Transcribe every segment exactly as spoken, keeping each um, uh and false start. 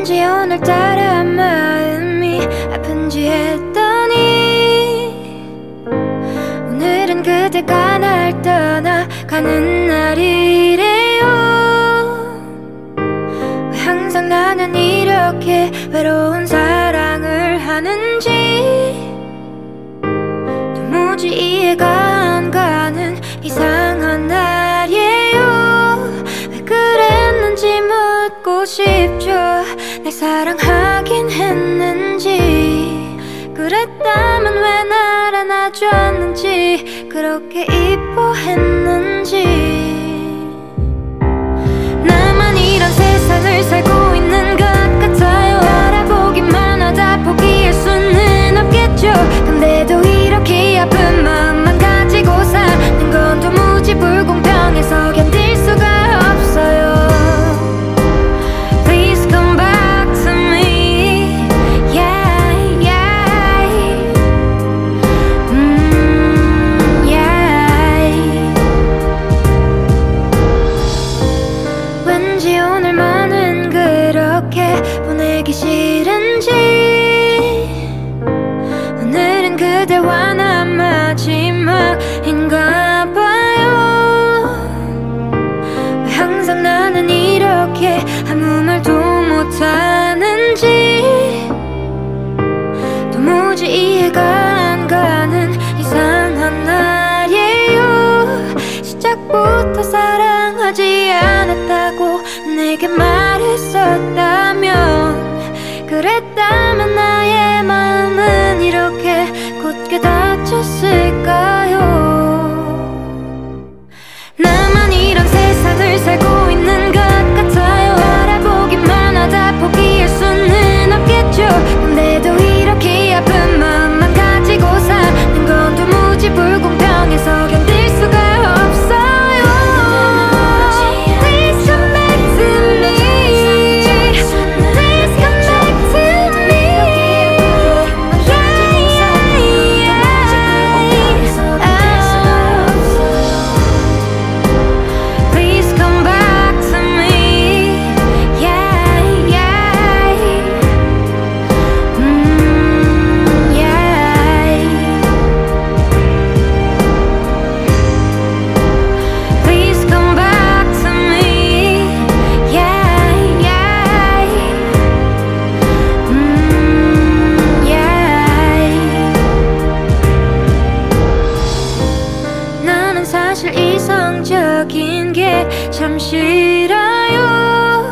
왠지 오늘따라 마음이 아픈지 했더니 오늘은 그대가 날 떠나가는 날이래요. 왜 항상 나는 이렇게 외로운 사랑을 하는지 도무지 이해가 안 가는 이상한 날이에요. 왜 그랬는지 묻고 싶죠. 날 사랑하긴 했는지, 그랬다면 왜 날 안아줬는지, 그렇게 이뻐했는지. 나만 이런 세상을 살고 있는 것 같아요. 알아보기만 하다 포기할 수는 없겠죠. 근데도 이렇게 아픈 마음만 가지고 사는 건 도무지 불공평해서 견딜 수가 없어요. Please come back to me. Yeah, yeah. 음, yeah. 왠지 오늘만은 그렇게 보내기 싫은지, 오늘은 그대와 난 마지막인가 봐요. 왜 항상 나는 이렇게 아무 말도 못하는지 도무지 이해가 안 가는 이상한 날이에요. 시작부터 사랑하지 않았다고 내게 말했었다면, 그랬다면 나의 마음은 이렇게 굳게 닫혔을까요? 나만 이런 세상을 살고 있는 것 같아요. 알아보기만 하다 포기할 수는 없겠죠. 근데도 이렇게 아픈 마음만 가지고 사는 건 도무지 불공평해서 견딜 수가 없어요. Please come back to me. Please come back to me. Yeah, yeah, yeah. Please come back to me. Yeah, yeah. 음, yeah. Please come back to me. Yeah, yeah. 음, yeah. 나는 사실 이성적인 게 참 싫어요.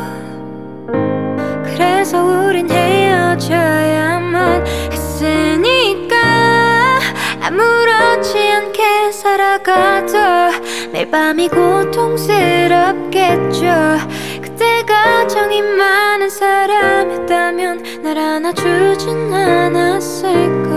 그래서 우린 헤어져야만 했으니까 아무렇지 않게 살아가도 매일 밤이 고통스럽겠죠. 그때가 정이 많은 사람이었다면 날 안아주진 않았을까.